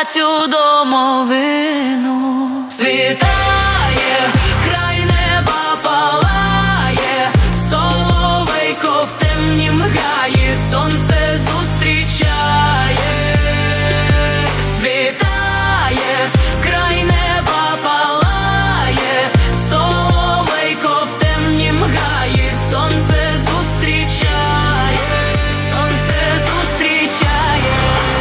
цю домовину. Світає, край неба палає, соловейко в темнім гаї сонце зустрічає. Світає, край неба палає, соловейко в темнім гаї сонце зустрічає, сонце зустрічає.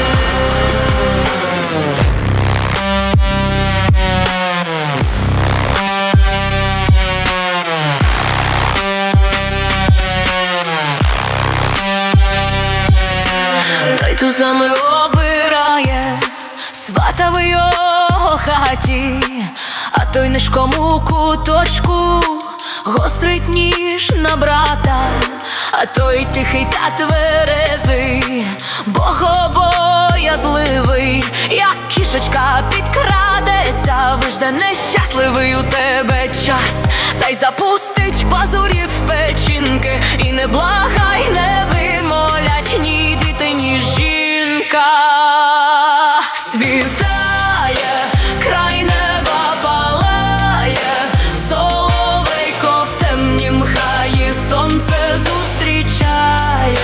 Той ту саме обирає, свата в його хаті, а той нишкому куточку гострить ніж на брата, а той тихий та тверезий, богобоязливий, як кішечка підкрадеться, вижде нещасливий у тебе час, та й запустить пазурі в печінки, і не благай, не вимолять ні діти, ні жінка. Світає, край неба палає, соловейко в темнім гаї сонце зустрічає.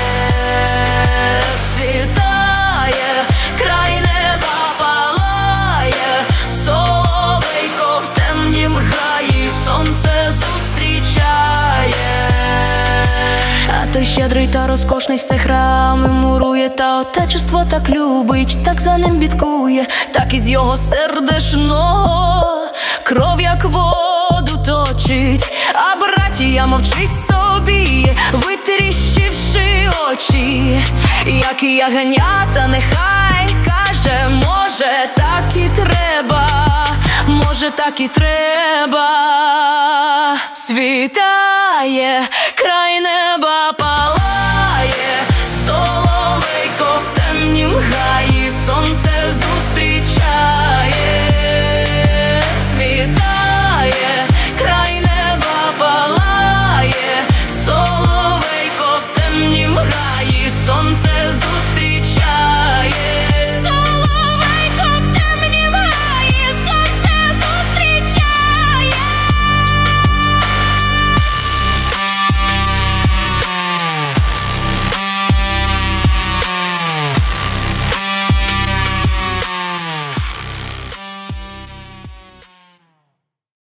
Світає, край неба палає, соловейко в темнім гаї сонце зустрічає. А той щедрий та розкошний все храми мурує, та отечество так любить, так за ним бідкує, так із його сердешного кров як воду точить, а братія мовчить собі, витріщивши очі, як і ягнята, нехай каже, може так і треба, може так і треба. Світає, край неба палає.